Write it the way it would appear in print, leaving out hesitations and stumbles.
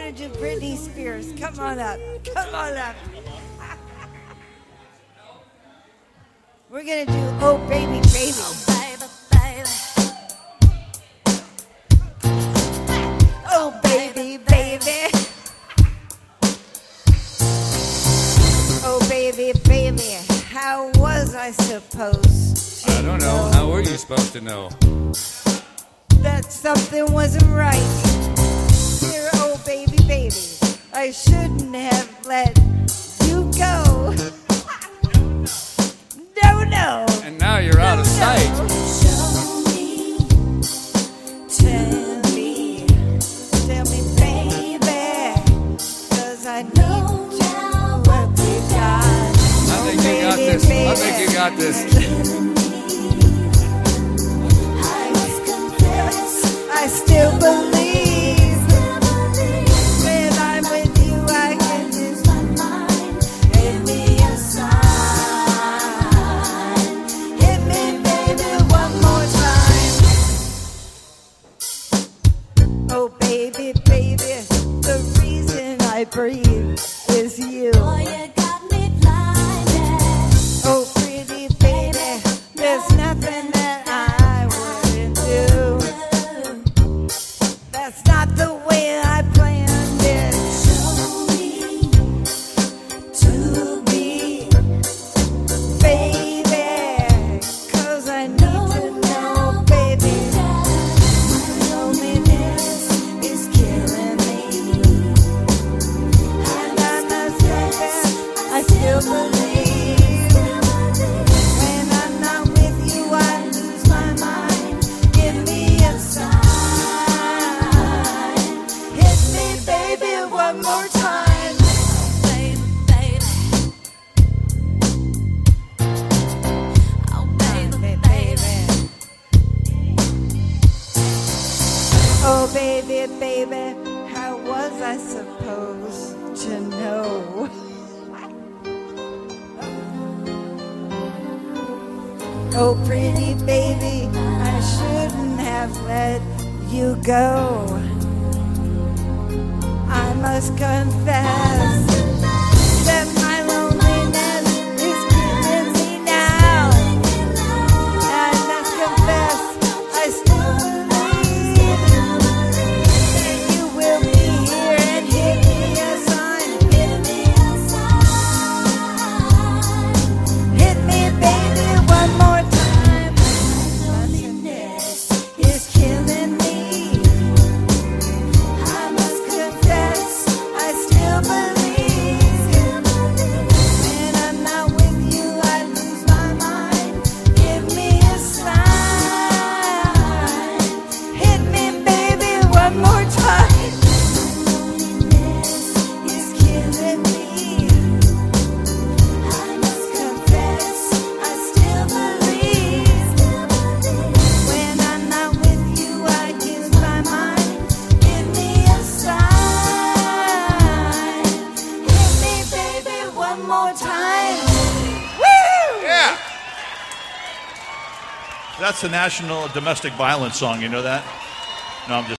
to do Britney Spears. Come on up. Come on up. We're going to do Oh Baby Baby. Oh baby, baby. Oh baby, baby. How was I supposed to I don't know. How were you supposed to know? that something wasn't right? Dear oh baby, baby. I shouldn't have let you go. No. And now you're out of sight. Show me, tell me, baby, 'cause I need you what we got. I think you got this. I think you got this. I still believe when I'm with you, I can lose my mind. Give me a sign. Hit me, baby, one more time. Oh, baby, baby, the reason I breathe is you. Oh, pretty baby, there's nothing that I wouldn't do. That's not the way I planned it. Show me to be, baby, 'cause I need to know, baby. My loneliness is killing me. And I must confess, I still believe. When I'm not with you, I lose my mind. Give me a sign. Hit me, baby, one more time. Baby, baby. Oh, baby, baby. Oh, baby, baby. How was I supposed to know? Oh, pretty baby, I shouldn't have let you go. I must confess that my loneliness is killing me now. I must confess, I still believe that you will be here and hit me a sign. Hit me a sign. Hit me, baby, one more time. Loneliness is killing me. I must confess, I still believe. When I'm not with you, I lose my mind. Give me a sign. Hit me, baby, one more time. Loneliness is killing me. I must confess, I still believe. When I'm not with you, I lose my mind. Give me a sign. Hit me, baby, one more time. Woo! Yeah. That's the national domestic violence song. You know that? No, I'm just.